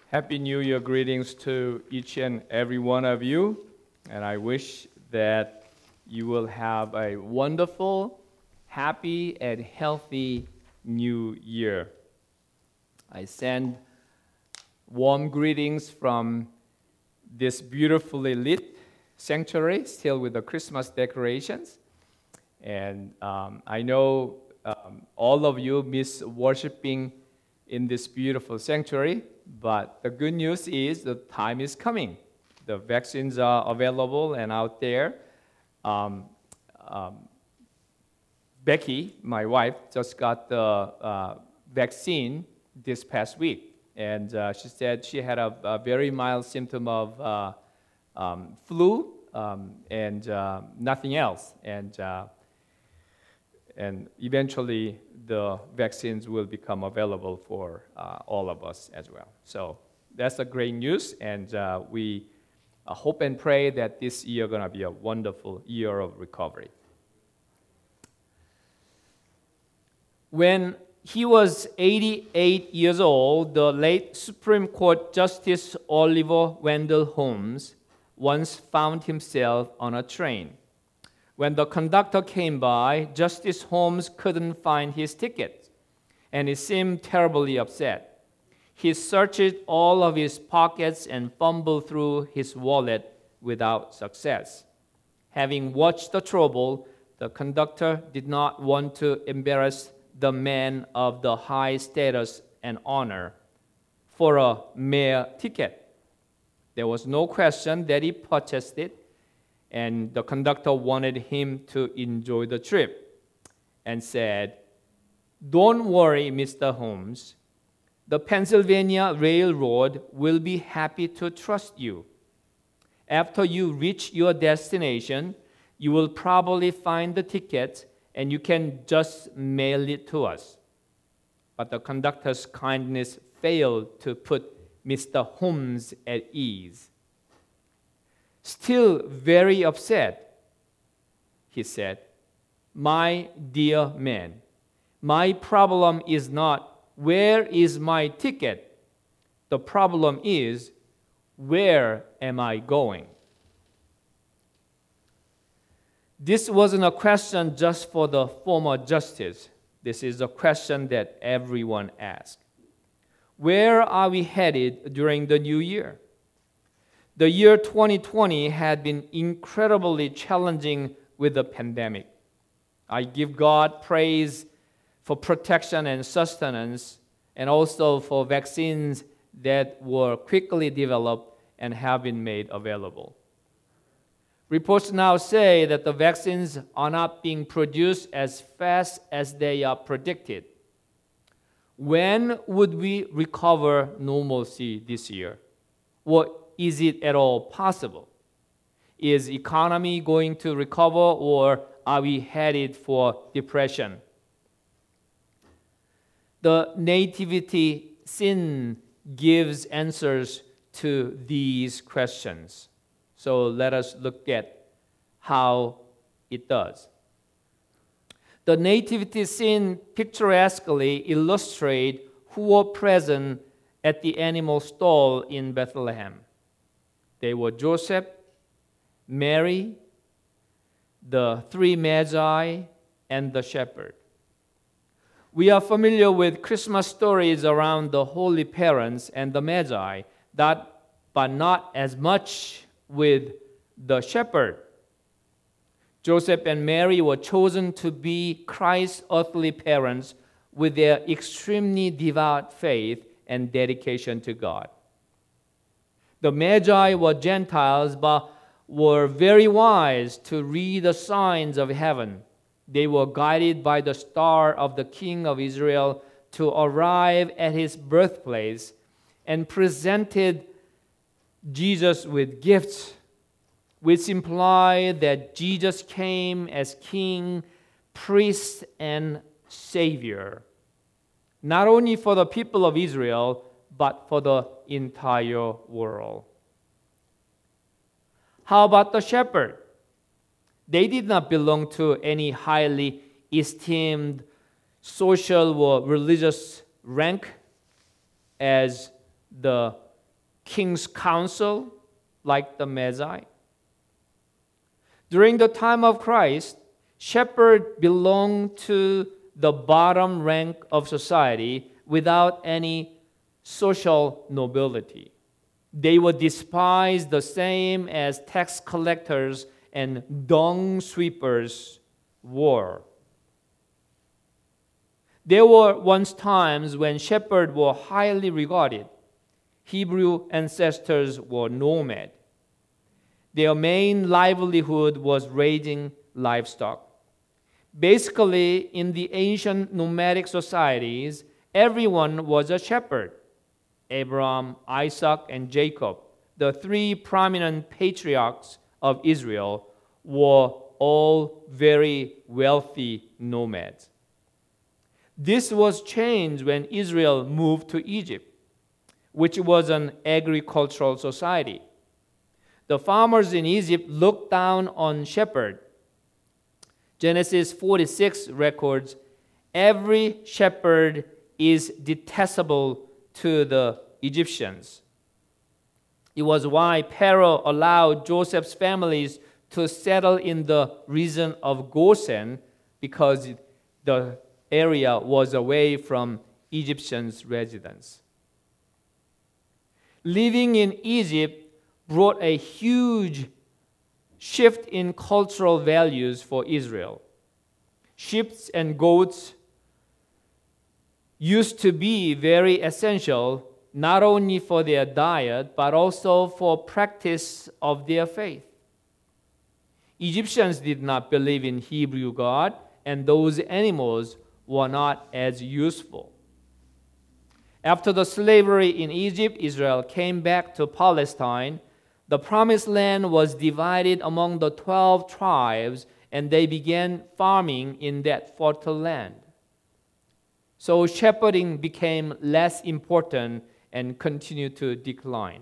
Happy New Year greetings to each and every one of you. And I wish that you will have a wonderful, happy, and healthy new year. I send warm greetings from this beautifully lit sanctuary, still with the Christmas decorations. And I know all of you miss worshiping in this beautiful sanctuary, but the good news is the time is coming. The vaccines are available and out there. Becky, my wife, just got the vaccine this past week, and she said she had a very mild symptom of flu and nothing else. And eventually, the vaccines will become available for all of us as well. So that's a great news, and we hope and pray that this year is going to be a wonderful year of recovery. When he was 88 years old, the late Supreme Court Justice Oliver Wendell Holmes once found himself on a train. When the conductor came by, Justice Holmes couldn't find his ticket, and he seemed terribly upset. He searched all of his pockets and fumbled through his wallet without success. Having watched the trouble, the conductor did not want to embarrass the man of the high status and honor for a mere ticket. There was no question that he purchased it, and the conductor wanted him to enjoy the trip and said, "Don't worry, Mr. Holmes. The Pennsylvania Railroad will be happy to trust you. After you reach your destination, you will probably find the ticket and you can just mail it to us." But the conductor's kindness failed to put Mr. Holmes at ease. Still very upset, he said, "My dear man, my problem is not where is my ticket. The problem is where am I going?" This wasn't a question just for the former justice. This is a question that everyone asked. Where are we headed during the new year? The year 2020 had been incredibly challenging with the pandemic. I give God praise for protection and sustenance, and also for vaccines that were quickly developed and have been made available. Reports now say that the vaccines are not being produced as fast as they are predicted. When would we recover normalcy this year? Or is it at all possible? Is economy going to recover, or are we headed for depression? The nativity scene gives answers to these questions. So let us look at how it does. The nativity scene picturesquely illustrates who were present at the animal stall in Bethlehem. They were Joseph, Mary, the three magi, and the shepherd. We are familiar with Christmas stories around the holy parents and the magi, but not as much with the shepherd. Joseph and Mary were chosen to be Christ's earthly parents with their extremely devout faith and dedication to God. The Magi were Gentiles, but were very wise to read the signs of heaven. They were guided by the star of the King of Israel to arrive at his birthplace and presented Jesus with gifts, which imply that Jesus came as King, Priest, and Savior, not only for the people of Israel, but for the entire world. How about the shepherd? They did not belong to any highly esteemed social or religious rank as the king's council like the Magi. During the time of Christ, shepherds belonged to the bottom rank of society without any social nobility. They were despised the same as tax collectors and dung sweepers were. There were once times when shepherds were highly regarded. Hebrew ancestors were nomads. Their main livelihood was raising livestock. Basically, in the ancient nomadic societies, everyone was a shepherd. Abraham, Isaac, and Jacob, the three prominent patriarchs of Israel, were all very wealthy nomads. This was changed when Israel moved to Egypt, which was an agricultural society. The farmers in Egypt looked down on shepherds. Genesis 46 records, every shepherd is detestable to the Egyptians. It was why Pharaoh allowed Joseph's families to settle in the region of Goshen, because the area was away from Egyptians' residence. Living in Egypt brought a huge shift in cultural values for Israel. Sheep and goats used to be very essential, not only for their diet, but also for practice of their faith. Egyptians did not believe in Hebrew God, and those animals were not as useful. After the slavery in Egypt, Israel came back to Palestine. The promised land was divided among the 12 tribes, and they began farming in that fertile land. So shepherding became less important and continued to decline.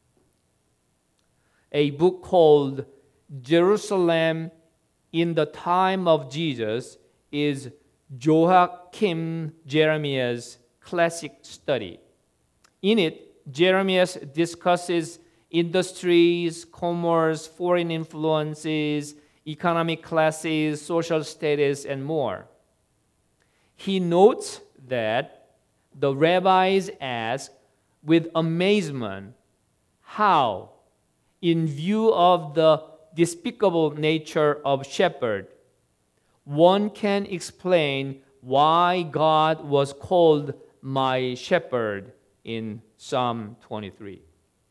A book called Jerusalem in the Time of Jesus is Joachim Jeremiah's classic study. In it, Jeremiah discusses industries, commerce, foreign influences, economic classes, social status, and more. He notes that the rabbis ask with amazement how, in view of the despicable nature of shepherd, one can explain why God was called my shepherd in Psalm 23.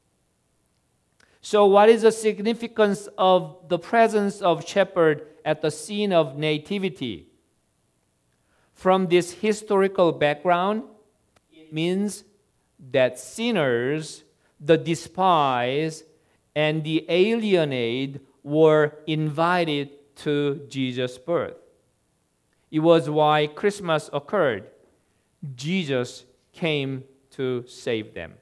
So what is the significance of the presence of shepherd at the scene of nativity? From this historical background, it means that sinners, the despised, and the alienated were invited to Jesus' birth. It was why Christmas occurred. Jesus came to save them.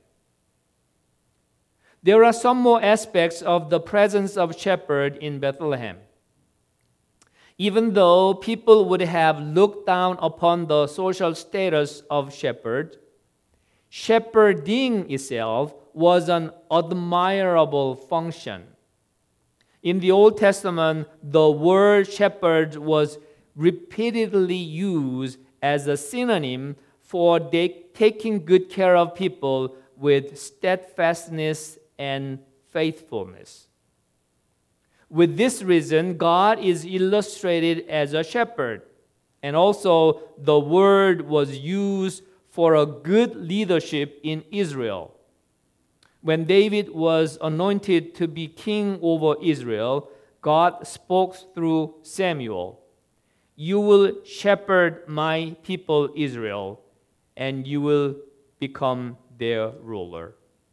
There are some more aspects of the presence of shepherd in Bethlehem. Even though people would have looked down upon the social status of shepherd, shepherding itself was an admirable function. In the Old Testament, the word shepherd was repeatedly used as a synonym for taking good care of people with steadfastness and faithfulness. With this reason, God is illustrated as a shepherd, and also the word was used for a good leadership in Israel. When David was anointed to be king over Israel, God spoke through Samuel. You will shepherd my people Israel, and you will become their ruler.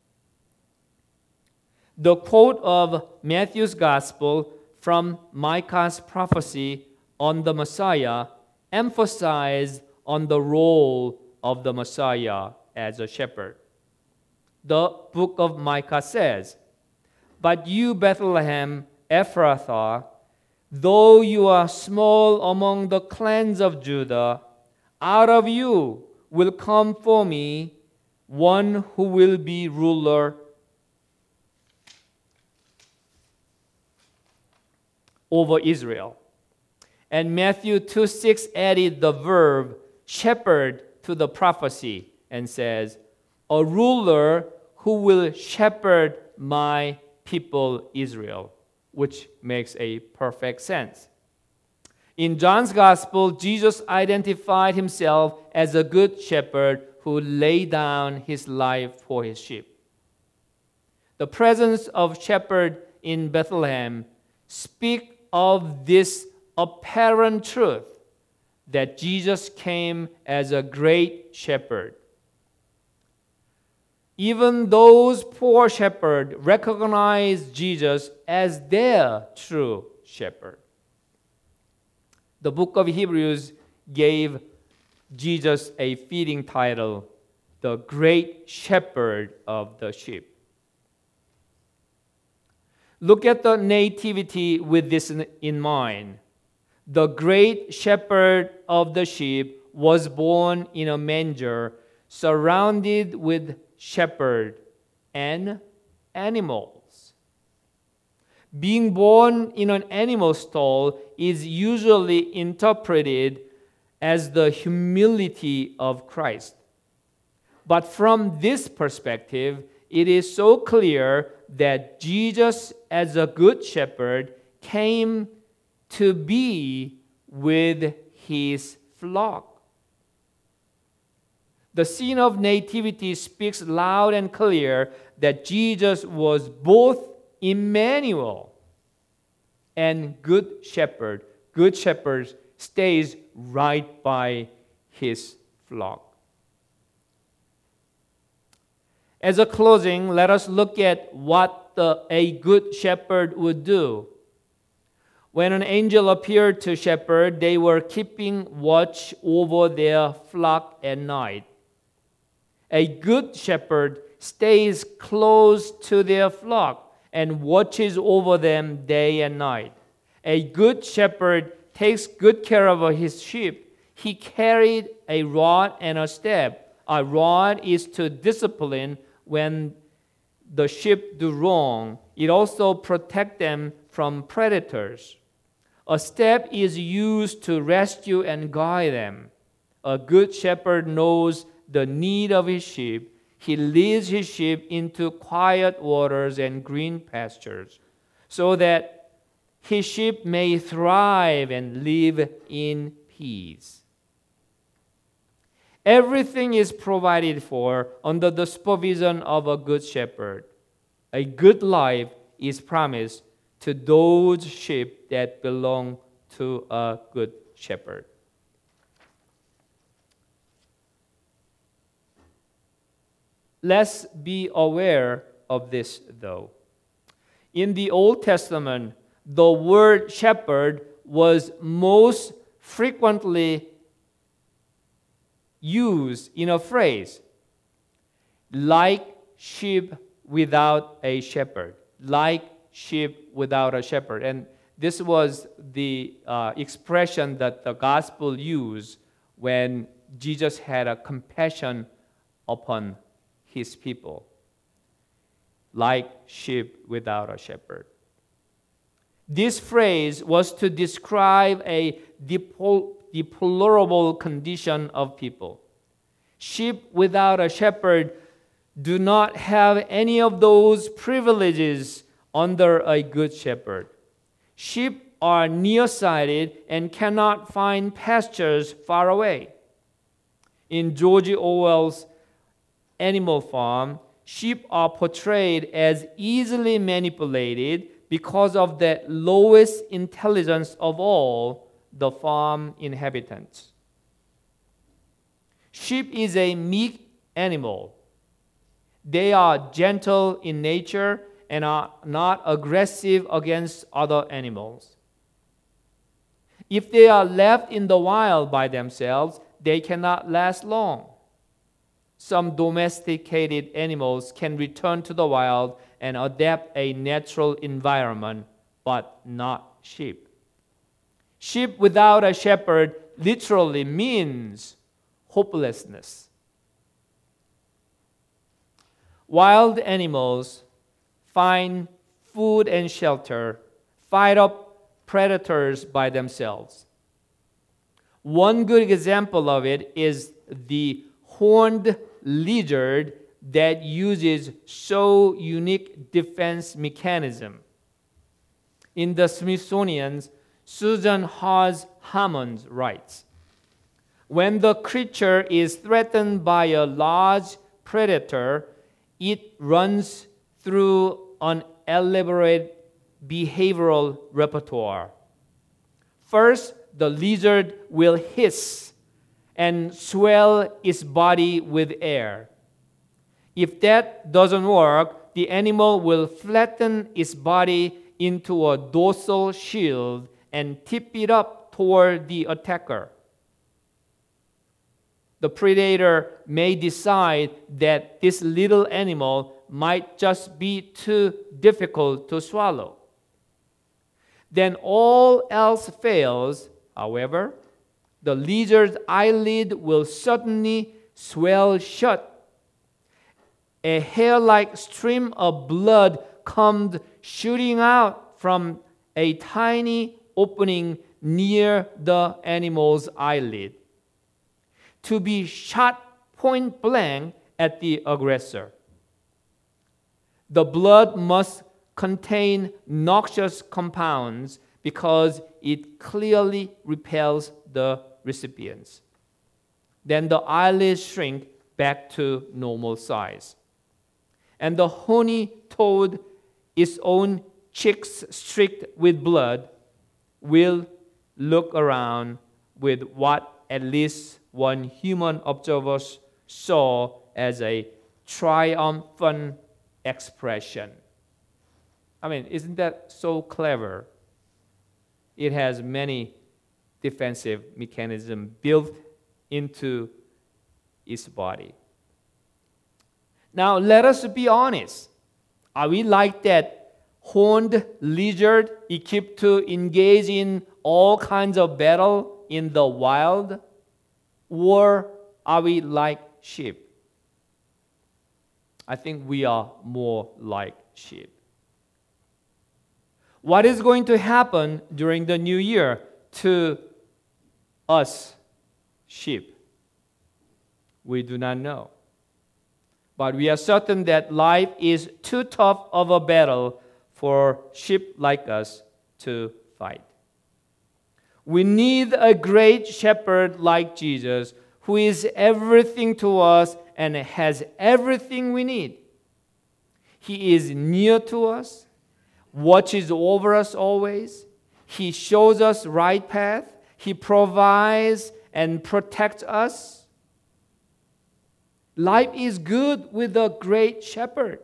The quote of Matthew's Gospel from Micah's prophecy on the Messiah emphasized on the role of the Messiah as a shepherd. The book of Micah says, "But you, Bethlehem Ephrathah, though you are small among the clans of Judah, out of you will come for me one who will be ruler over Israel. And Matthew 2:6 added the verb shepherd to the prophecy and says, a ruler who will shepherd my people Israel, which makes a perfect sense. In John's Gospel, Jesus identified himself as a good shepherd who laid down his life for his sheep. The presence of shepherd in Bethlehem speaks of this apparent truth that Jesus came as a great shepherd. Even those poor shepherds recognized Jesus as their true shepherd. The book of Hebrews gave Jesus a fitting title, the Great Shepherd of the Sheep. Look at the nativity with this in mind. The Great Shepherd of the sheep was born in a manger, surrounded with shepherds and animals. Being born in an animal stall is usually interpreted as the humility of Christ. But from this perspective, it is so clear that Jesus, as a good shepherd, came to be with his flock. The scene of nativity speaks loud and clear that Jesus was both Emmanuel and good shepherd. Good shepherd stays right by his flock. As a closing, let us look at what a good shepherd would do. When an angel appeared to shepherd, they were keeping watch over their flock at night. A good shepherd stays close to their flock and watches over them day and night. A good shepherd takes good care of his sheep. He carried a rod and a staff. A rod is to discipline when the sheep do wrong. It also protects them from predators. A staff is used to rescue and guide them. A good shepherd knows the need of his sheep. He leads his sheep into quiet waters and green pastures so that his sheep may thrive and live in peace. Everything is provided for under the supervision of a good shepherd. A good life is promised to those sheep that belong to a good shepherd. Let's be aware of this, though. In the Old Testament, the word shepherd was most frequently used in a phrase, like sheep without a shepherd. Like sheep without a shepherd. And this was the expression that the gospel used when Jesus had a compassion upon his people, like sheep without a shepherd. This phrase was to describe a deplorable condition of people. Sheep without a shepherd do not have any of those privileges under a good shepherd. Sheep are nearsighted and cannot find pastures far away. In George Orwell's Animal Farm, sheep are portrayed as easily manipulated because of the lowest intelligence of all, the farm inhabitants. Sheep is a meek animal. They are gentle in nature and are not aggressive against other animals. If they are left in the wild by themselves, they cannot last long. Some domesticated animals can return to the wild and adapt a natural environment, but not sheep. Sheep without a shepherd literally means hopelessness. Wild animals find food and shelter, fight predators by themselves. One good example of it is the horned lizard that uses so unique defense mechanism. In the Smithsonian's, Susan Hawes Hammond writes, when the creature is threatened by a large predator, it runs through an elaborate behavioral repertoire. First, the lizard will hiss and swell its body with air. If that doesn't work, the animal will flatten its body into a dorsal shield and tip it up toward the attacker. The predator may decide that this little animal might just be too difficult to swallow. Then all else fails, however, the lizard's eyelid will suddenly swell shut. A hair-like stream of blood comes shooting out from a tiny opening near the animal's eyelid, to be shot point blank at the aggressor. The blood must contain noxious compounds because it clearly repels the recipients. Then the eyelids shrink back to normal size. And the horny toad, its own cheeks streaked with blood, will look around with what at least one human observer saw as a triumphant expression. I mean, isn't that so clever? It has many defensive mechanisms built into its body. Now, let us be honest. Are we like that horned lizard equipped to engage in all kinds of battle in the wild? Or are we like sheep? I think we are more like sheep. What is going to happen during the new year to us sheep? We do not know. But we are certain that life is too tough of a battle for sheep like us to fight. We need a great shepherd like Jesus, who is everything to us and has everything we need. He is near to us, watches over us always. He shows us right path. He provides and protects us. Life is good with a great shepherd.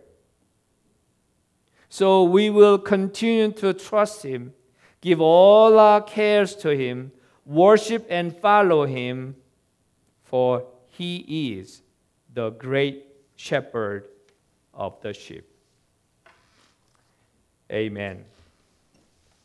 So we will continue to trust him, give all our cares to him, worship and follow him, for he is the great shepherd of the sheep. Amen.